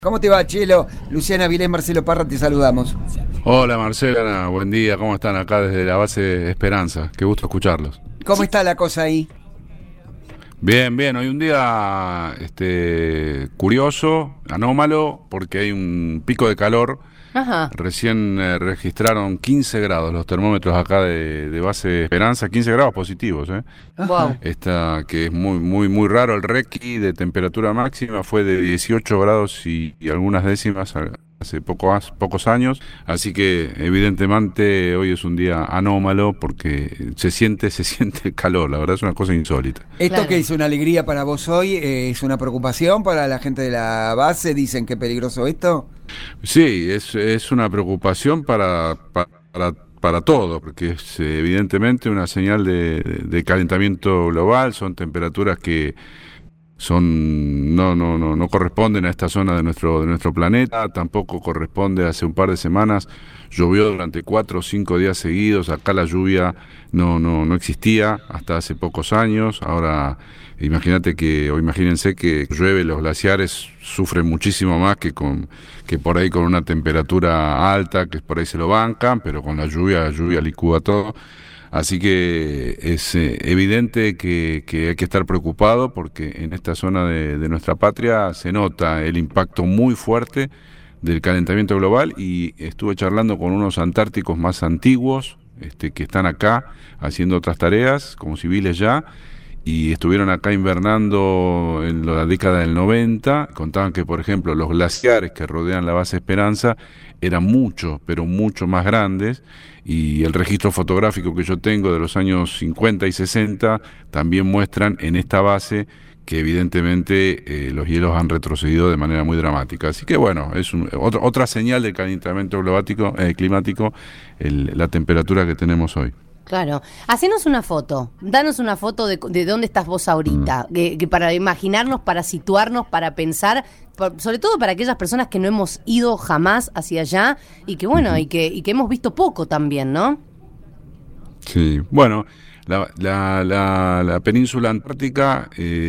¿Cómo te va, Chelo? Luciana Vilés, Marcelo Parra, te saludamos. Hola Marcela, buen día, ¿cómo están acá desde la base Esperanza? Qué gusto escucharlos. ¿Cómo está la cosa ahí? Bien, bien, hoy un día curioso, anómalo, porque hay un pico de calor. Ajá. Recién registraron 15 grados los termómetros acá de base Esperanza, 15 grados positivos, Wow. Esta que es muy raro. El Requi de temperatura máxima fue de 18 grados y algunas décimas hace pocos años, así que evidentemente hoy es un día anómalo porque se siente el calor, la verdad es una cosa insólita. ¿Esto Claro. que es una alegría para vos hoy? ¿Es una preocupación para la gente de la base? ¿Dicen que es peligroso esto? Sí, es una preocupación para todo, porque es evidentemente una señal de calentamiento global. Son temperaturas que no corresponden a esta zona de nuestro planeta. Tampoco corresponde. Hace un par de semanas llovió durante 4 o 5 días seguidos. Acá la lluvia no existía hasta hace pocos años. Ahora imagínense que llueve, los glaciares sufren muchísimo más que por ahí con una temperatura alta, que por ahí se lo bancan, pero con la lluvia licúa todo. Así que es evidente que hay que estar preocupado porque en esta zona de nuestra patria se nota el impacto muy fuerte del calentamiento global, y estuve charlando con unos antárticos más antiguos que están acá haciendo otras tareas como civiles ya, y estuvieron acá invernando en la década del 90. Contaban que, por ejemplo, los glaciares que rodean la base Esperanza eran pero mucho más grandes, y el registro fotográfico que yo tengo de los años 50 y 60 también muestran en esta base que evidentemente los hielos han retrocedido de manera muy dramática. Así que bueno, es otra señal del calentamiento climático, la temperatura que tenemos hoy. Claro. Hacenos una foto. Danos una foto de dónde estás vos ahorita. Que para imaginarnos, para situarnos, para pensar, sobre todo para aquellas personas que no hemos ido jamás hacia allá y que bueno, y que hemos visto poco también, ¿no? Sí, bueno, la península antártica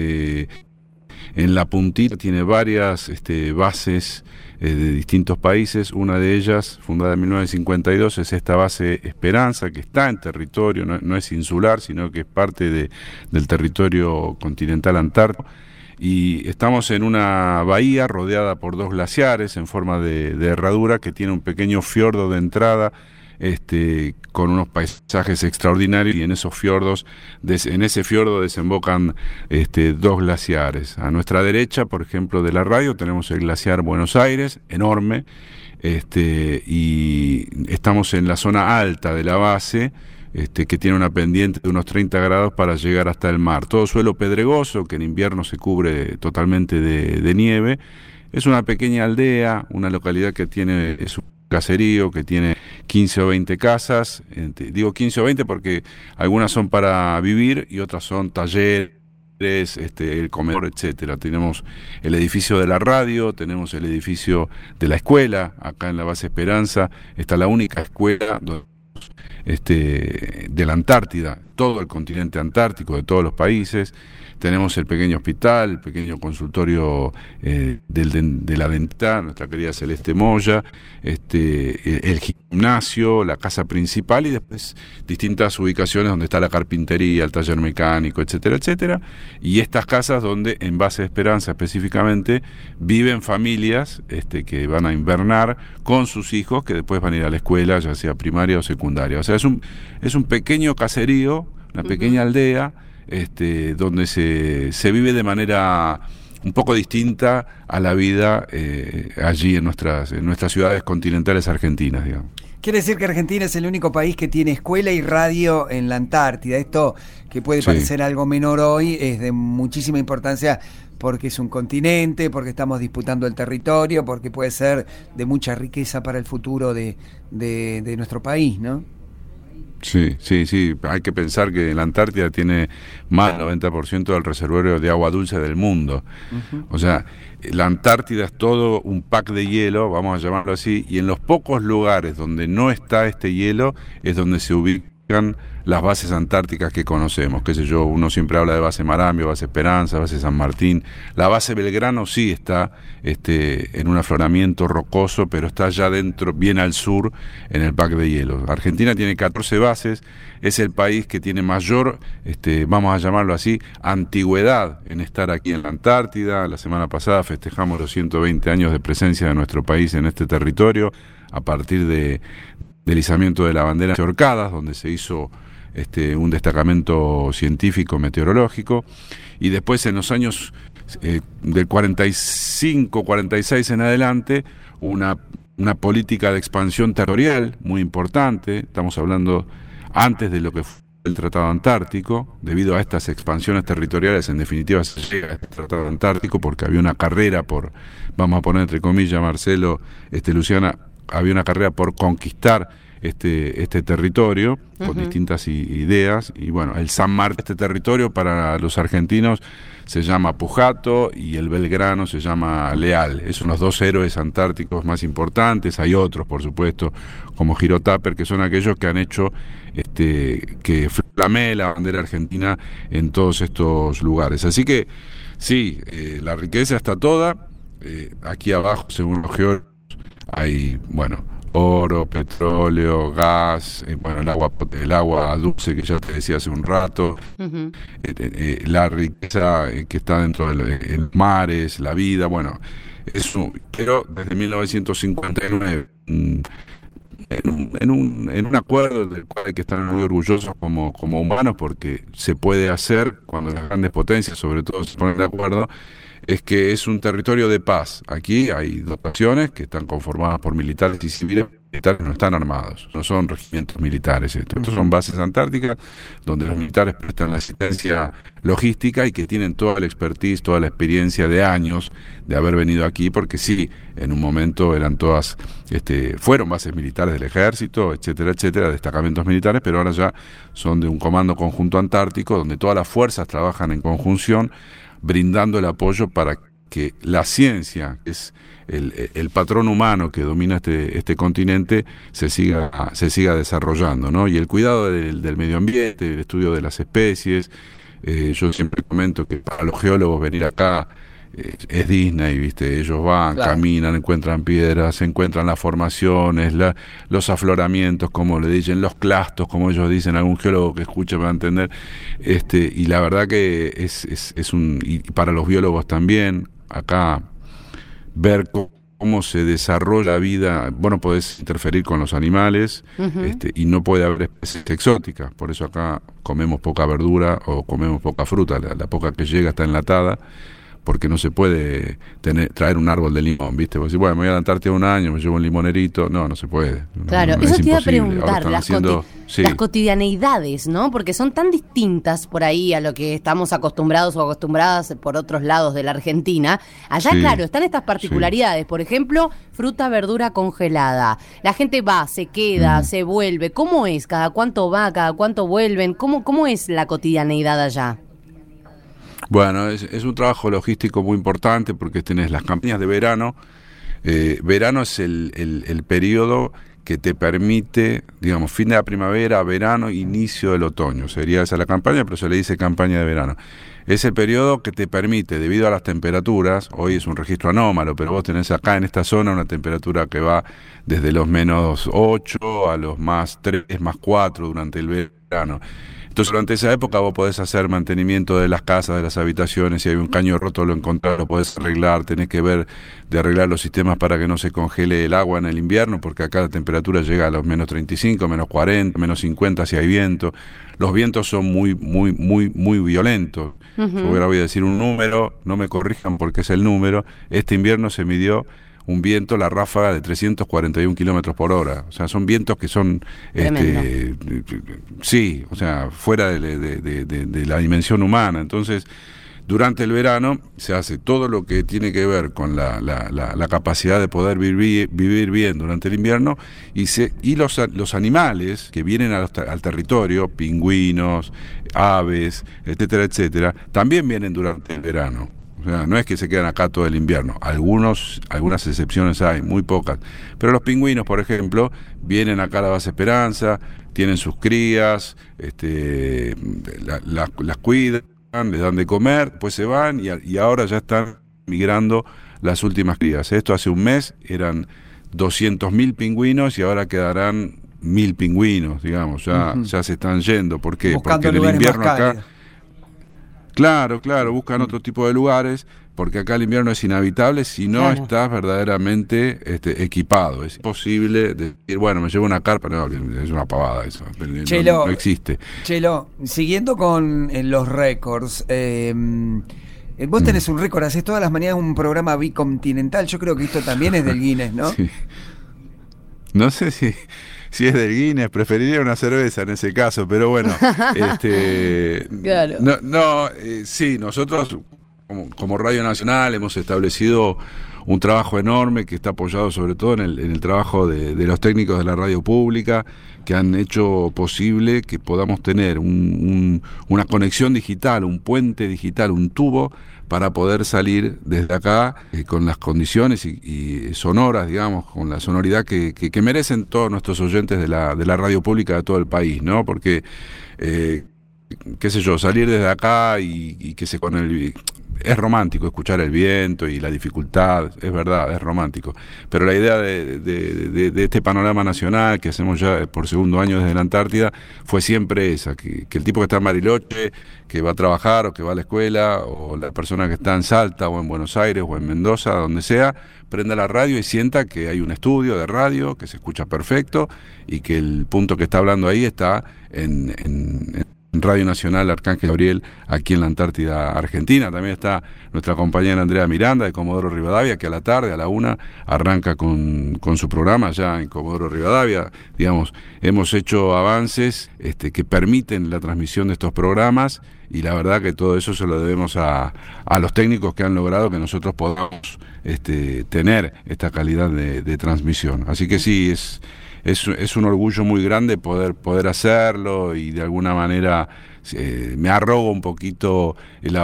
en la puntita tiene varias bases de distintos países. Una de ellas, fundada en 1952, es esta base Esperanza, que está en territorio, no es insular, sino que es parte del territorio continental antártico. Y estamos en una bahía rodeada por 2 glaciares en forma de herradura, que tiene un pequeño fiordo de entrada, con unos paisajes extraordinarios, y en esos fiordos, en ese fiordo desembocan 2 glaciares. A nuestra derecha, por ejemplo, de la radio, tenemos el glaciar Buenos Aires, enorme, y estamos en la zona alta de la base, que tiene una pendiente de unos 30 grados para llegar hasta el mar. Todo suelo pedregoso, que en invierno se cubre totalmente de nieve. Es una pequeña aldea, una localidad que es un caserío que tiene 15 o 20 casas. Digo 15 o 20 porque algunas son para vivir y otras son talleres, el comedor, etcétera. Tenemos el edificio de la radio, tenemos el edificio de la escuela. Acá en la base Esperanza está la única escuela de la Antártida, todo el continente antártico, de todos los países. Tenemos el pequeño hospital, el pequeño consultorio de la dentista, nuestra querida Celeste Moya, el gimnasio, la casa principal, y después distintas ubicaciones donde está la carpintería, el taller mecánico, etcétera, etcétera. Y estas casas donde, en base Esperanza específicamente, viven familias que van a invernar con sus hijos, que después van a ir a la escuela, ya sea primaria o secundaria. O sea, es un pequeño caserío, una pequeña aldea, donde se vive de manera un poco distinta a la vida allí en nuestras ciudades continentales argentinas, digamos. Quiere decir que Argentina es el único país que tiene escuela y radio en la Antártida. Esto, que puede parecer algo menor hoy, es de muchísima importancia porque es un continente, porque estamos disputando el territorio, porque puede ser de mucha riqueza para el futuro de nuestro país, ¿no? Sí, hay que pensar que la Antártida tiene más del 90% del reservorio de agua dulce del mundo. Uh-huh. O sea, la Antártida es todo un pack de hielo, vamos a llamarlo así, y en los pocos lugares donde no está este hielo es donde se ubica las bases antárticas que conocemos, qué sé yo, uno siempre habla de base Marambio, base Esperanza, base San Martín. La base Belgrano sí está en un afloramiento rocoso, pero está ya dentro, bien al sur, en el pack de hielo. Argentina tiene 14 bases, es el país que tiene mayor, vamos a llamarlo así, antigüedad en estar aquí en la Antártida. La semana pasada festejamos los 120 años de presencia de nuestro país en este territorio, a partir del izamiento de la bandera de Orcadas, donde se hizo un destacamento científico meteorológico, y después en los años del 45, 46 en adelante, una política de expansión territorial muy importante. Estamos hablando antes de lo que fue el Tratado Antártico. Debido a estas expansiones territoriales, en definitiva se llega a este Tratado Antártico porque había una carrera por, vamos a poner entre comillas, Marcelo, Luciana, había una carrera por conquistar este territorio con distintas ideas. Y bueno, el San Martín, este territorio para los argentinos se llama Pujato y el Belgrano se llama Leal. Esos son los dos héroes antárticos más importantes. Hay otros, por supuesto, como Giro Tapper, que son aquellos que han hecho que flamee la bandera argentina en todos estos lugares. Así que sí, la riqueza está toda. Aquí abajo, según los geólogos, hay, bueno, oro, petróleo, gas, el agua dulce que ya te decía hace un rato, la riqueza que está dentro de los mares, la vida, bueno, eso. Pero desde 1959, en un acuerdo del cual hay que estar muy orgullosos como humanos, porque se puede hacer cuando las grandes potencias, sobre todo, se ponen de acuerdo, es que es un territorio de paz. Aquí hay dotaciones que están conformadas por militares y civiles. Militares no están armados, no son regimientos militares. Estos son bases antárticas donde los militares prestan la asistencia logística y que tienen toda la expertise, toda la experiencia de años de haber venido aquí, porque sí, en un momento eran todas, fueron bases militares del ejército, etcétera, etcétera, destacamentos militares, pero ahora ya son de un comando conjunto antártico donde todas las fuerzas trabajan en conjunción, brindando el apoyo para que la ciencia, que es el patrón humano que domina este continente, se siga desarrollando, ¿no? Y el cuidado del medio ambiente, el estudio de las especies. Yo siempre comento que para los geólogos venir acá es Disney, ¿viste? Ellos van, claro, caminan, encuentran piedras, encuentran las formaciones, los afloramientos, como le dicen, los clastos, como ellos dicen. Algún geólogo que escuche va a entender. Y la verdad que es y para los biólogos también, acá ver cómo se desarrolla la vida. Vos no podés interferir con los animales, y no puede haber especies exóticas. Por eso acá comemos poca verdura o comemos poca fruta. La poca que llega está enlatada, porque no se puede traer un árbol de limón, ¿viste? Porque si, bueno, me voy a la Antártida un año, me llevo un limonerito, no se puede. Claro, no, eso te iba a imposible. preguntar, las cotidianeidades, ¿no? Porque son tan distintas por ahí a lo que estamos acostumbrados o acostumbradas por otros lados de la Argentina. Allá, claro, están estas particularidades. Por ejemplo, fruta, verdura congelada. La gente va, se queda, se vuelve. ¿Cómo es? ¿Cada cuánto va? ¿Cada cuánto vuelven? ¿Cómo es la cotidianeidad allá? Bueno, es un trabajo logístico muy importante porque tenés las campañas de verano. Verano es el periodo que te permite, digamos, fin de la primavera, verano, inicio del otoño. Sería esa la campaña, pero se le dice campaña de verano. Es el periodo que te permite, debido a las temperaturas, hoy es un registro anómalo, pero vos tenés acá en esta zona una temperatura que va desde los menos 8 a los más 3, más 4 durante el verano. Entonces, durante esa época vos podés hacer mantenimiento de las casas, de las habitaciones. Si hay un caño roto, lo encontrás, lo podés arreglar. Tenés que ver de arreglar los sistemas para que no se congele el agua en el invierno, porque acá la temperatura llega a los menos 35, menos 40, menos 50 si hay viento. Los vientos son muy violentos. Yo ahora voy a decir un número, no me corrijan porque es el número. Este invierno se midió un viento, la ráfaga de 341 kilómetros por hora. O sea, son vientos que son sí, o sea, fuera de la dimensión humana. Entonces, durante el verano se hace todo lo que tiene que ver con la capacidad de poder vivir bien durante el invierno, y los animales que vienen al territorio, pingüinos, aves, etcétera, etcétera, también vienen durante el verano. O sea, no es que se quedan acá todo el invierno. Algunas excepciones hay, muy pocas. Pero los pingüinos, por ejemplo, vienen acá a la base Esperanza, tienen sus crías, las cuidan, les dan de comer, después se van y ahora ya están migrando las últimas crías. Esto hace un mes eran 200.000 pingüinos y ahora quedarán 1.000 pingüinos, digamos, ya se están yendo. ¿Por qué? Buscando porque en el invierno acá... cálidos. Claro, buscan otro tipo de lugares, porque acá el invierno es inhabitable si no estás verdaderamente equipado. Es imposible decir, bueno, me llevo una carpa, no, es una pavada eso, Chelo, no existe. Chelo, siguiendo con los récords, vos tenés un récord, haces todas las mañanas un programa bicontinental, yo creo que esto también es del Guinness, ¿no? Sí. No sé si es del Guinness, preferiría una cerveza en ese caso, pero bueno, claro. Sí, nosotros como Radio Nacional hemos establecido un trabajo enorme que está apoyado sobre todo en el trabajo de los técnicos de la radio pública, que han hecho posible que podamos tener una conexión digital, un puente digital, un tubo para poder salir desde acá con las condiciones y sonoras, digamos, con la sonoridad que merecen todos nuestros oyentes de la radio pública de todo el país, ¿no? Porque, qué sé yo, salir desde acá y que es romántico escuchar el viento y la dificultad, es verdad, es romántico. Pero la idea de este panorama nacional que hacemos ya por segundo año desde la Antártida fue siempre esa, que el tipo que está en Bariloche, que va a trabajar o que va a la escuela, o la persona que está en Salta o en Buenos Aires o en Mendoza, donde sea, prenda la radio y sienta que hay un estudio de radio, que se escucha perfecto y que el punto que está hablando ahí está en Radio Nacional Arcángel Gabriel, aquí en la Antártida Argentina. También está nuestra compañera Andrea Miranda de Comodoro Rivadavia, que a la tarde, a la 1, arranca con su programa ya en Comodoro Rivadavia. Digamos, hemos hecho avances que permiten la transmisión de estos programas, y la verdad que todo eso se lo debemos a los técnicos que han logrado que nosotros podamos tener esta calidad de transmisión. Así que sí, es un orgullo muy grande poder hacerlo, y de alguna manera me arrogo un poquito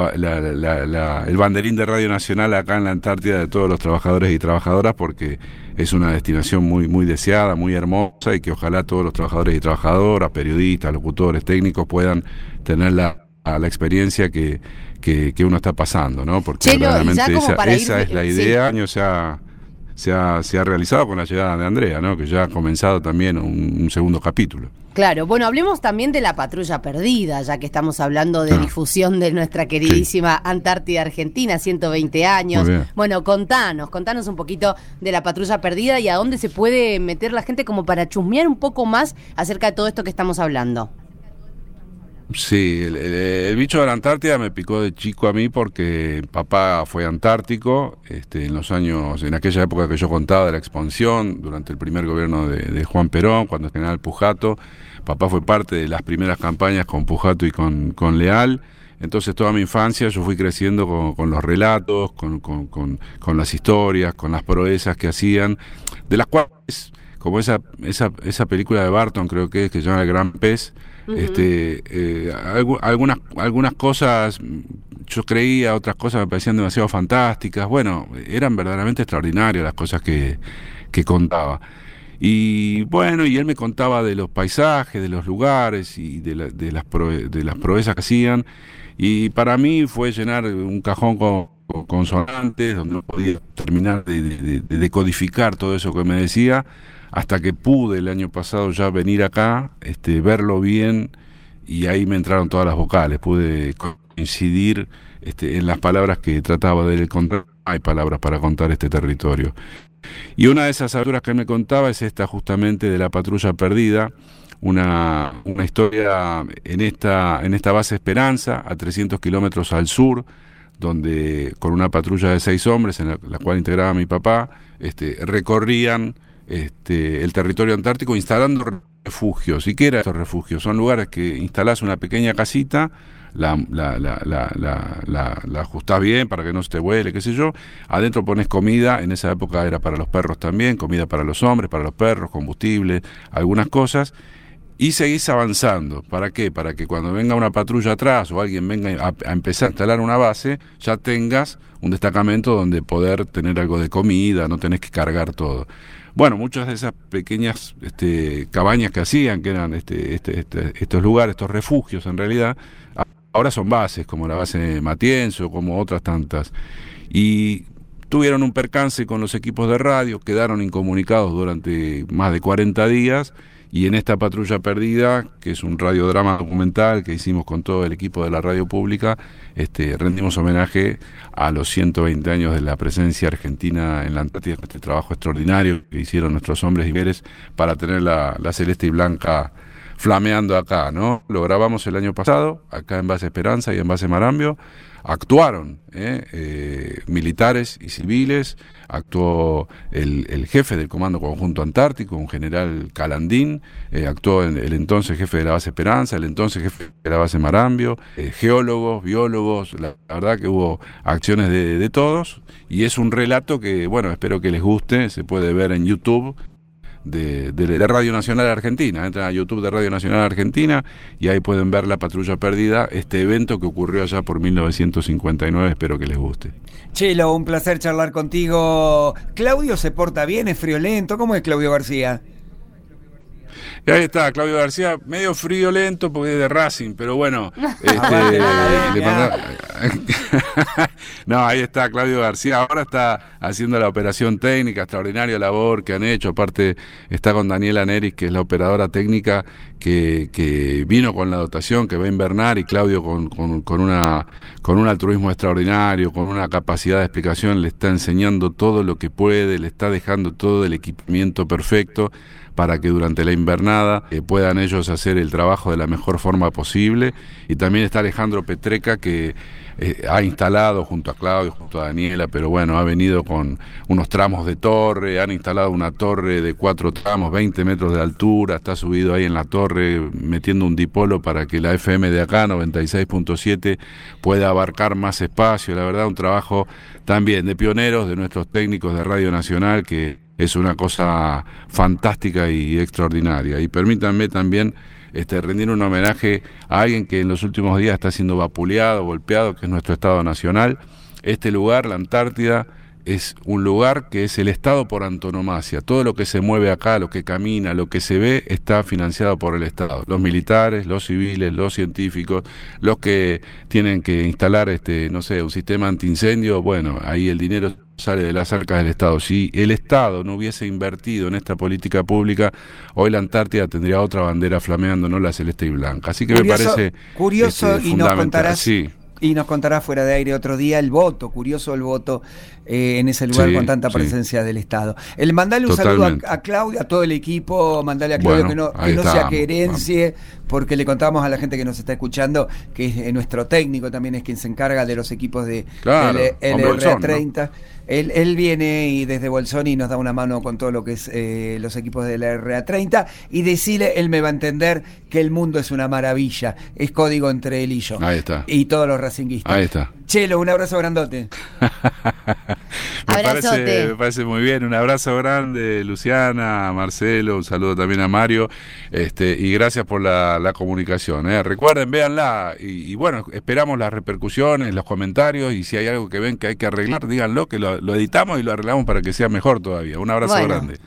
el banderín de Radio Nacional acá en la Antártida de todos los trabajadores y trabajadoras, porque es una destinación muy, muy deseada, muy hermosa, y que ojalá todos los trabajadores y trabajadoras, periodistas, locutores, técnicos puedan tener la experiencia que uno está pasando, ¿no? Porque Chelo, realmente esa es la idea. Sí. Se ha realizado con la llegada de Andrea, ¿no? Que ya ha comenzado también un segundo capítulo. Claro, bueno, hablemos también de la Patrulla Perdida, ya que estamos hablando de difusión de nuestra queridísima Antártida Argentina, 120 años. Bueno, contanos un poquito de la Patrulla Perdida y a dónde se puede meter la gente como para chusmear un poco más acerca de todo esto que estamos hablando. Sí, el bicho de la Antártida me picó de chico a mí porque papá fue antártico en aquella época que yo contaba de la expansión, durante el primer gobierno de Juan Perón, cuando el general Pujato. Papá fue parte de las primeras campañas con Pujato y con Leal. Entonces toda mi infancia yo fui creciendo con los relatos, con las historias, con las proezas que hacían, de las cuales, como esa película de Barton, creo que se llama El Gran Pez. Algunas cosas yo creía, otras cosas me parecían demasiado fantásticas. Bueno, eran verdaderamente extraordinarias las cosas que contaba. Y bueno, y él me contaba de los paisajes, de los lugares y de las proezas que hacían. Y para mí fue llenar un cajón con consonantes, donde no podía terminar de decodificar todo eso que me decía, hasta que pude el año pasado ya venir acá, verlo bien, y ahí me entraron todas las vocales, pude coincidir en las palabras que trataba de él contar. Hay palabras para contar este territorio. Y una de esas aventuras que él me contaba es esta justamente de la Patrulla Perdida, una historia en esta base Esperanza, a 300 kilómetros al sur, donde con una patrulla de 6 hombres, en la cual integraba mi papá, recorrían el territorio antártico instalando refugios. ¿Y qué eran estos refugios? Son lugares que instalás una pequeña casita, la ajustás bien para que no se te vuele, qué sé yo, adentro pones comida, en esa época era para los perros también, comida para los hombres, para los perros, combustible, algunas cosas, y seguís avanzando. ¿Para qué? Para que cuando venga una patrulla atrás o alguien venga a empezar a instalar una base, ya tengas un destacamento donde poder tener algo de comida, no tenés que cargar todo. Bueno, muchas de esas pequeñas cabañas que hacían, que eran estos lugares, estos refugios en realidad, ahora son bases, como la base Matienzo, como otras tantas. Y tuvieron un percance con los equipos de radio, quedaron incomunicados durante más de 40 días, y en esta patrulla perdida, que es un radiodrama documental que hicimos con todo el equipo de la radio pública, rendimos homenaje a los 120 años de la presencia argentina en la Antártida, este trabajo extraordinario que hicieron nuestros hombres y mujeres para tener la celeste y blanca flameando acá, ¿no? Lo grabamos el año pasado, acá en Base Esperanza y en Base Marambio. Actuaron militares y civiles, actuó el jefe del Comando Conjunto Antártico, un general Calandín, actuó el entonces jefe de la Base Esperanza, el entonces jefe de la Base Marambio, geólogos, biólogos, la verdad que hubo acciones de todos, y es un relato que, bueno, espero que les guste, se puede ver en YouTube, de Radio Nacional Argentina. Entran a YouTube de Radio Nacional Argentina y ahí pueden ver La Patrulla Perdida, este evento que ocurrió allá por 1959, espero que les guste. Chelo, un placer charlar contigo. ¿Claudio se porta bien? ¿Es friolento? ¿Cómo es Claudio García? Y ahí está, Claudio García, medio friolento porque es de Racing, pero bueno, no, ahí está Claudio García, ahora está haciendo la operación técnica, extraordinaria labor que han hecho, aparte está con Daniela Neris, que es la operadora técnica que vino con la dotación, que va a invernar, y Claudio con un altruismo extraordinario, con una capacidad de explicación, le está enseñando todo lo que puede, le está dejando todo el equipamiento perfecto, para que durante la invernada puedan ellos hacer el trabajo de la mejor forma posible. Y también está Alejandro Petreca, que ha instalado junto a Claudio, junto a Daniela, pero bueno, ha venido con unos tramos de torre, han instalado una torre de 4 tramos, 20 metros de altura, está subido ahí en la torre metiendo un dipolo para que la FM de acá, 96.7, pueda abarcar más espacio. La verdad, un trabajo también de pioneros de nuestros técnicos de Radio Nacional, que es una cosa fantástica y extraordinaria. Y permítanme también rendir un homenaje a alguien que en los últimos días está siendo vapuleado, golpeado, que es nuestro Estado Nacional. Este lugar, la Antártida, es un lugar que es el Estado por antonomasia. Todo lo que se mueve acá, lo que camina, lo que se ve, está financiado por el Estado. Los militares, los civiles, los científicos, los que tienen que instalar, un sistema antiincendio, bueno, ahí el dinero sale de las arcas del Estado. Si el Estado no hubiese invertido en esta política pública, hoy la Antártida tendría otra bandera flameando, no la celeste y blanca. Así que curioso, me parece curioso, y nos contarás, sí. Y nos contarás fuera de aire otro día el voto, curioso el voto en ese lugar, sí, con tanta presencia del Estado. Mandale un saludo a Claudio, a todo el equipo, mandale a Claudio, bueno, que no se querencie, porque le contamos a la gente que nos está escuchando que es nuestro técnico, también es quien se encarga de los equipos de LRA30. ¿No? Él viene y desde Bolsón y nos da una mano con todo lo que es los equipos de la RA30, y decirle, él me va a entender que el mundo es una maravilla, es código entre él y yo. Ahí está. Y todos los racinguistas. Ahí está. Chelo, un abrazo grandote. Me parece muy bien. Un abrazo grande, Luciana, Marcelo, un saludo también a Mario, y gracias por la comunicación. Recuerden, véanla, y bueno, esperamos las repercusiones, los comentarios, y si hay algo que ven que hay que arreglar, díganlo, que lo editamos y lo arreglamos para que sea mejor todavía. Un abrazo grande.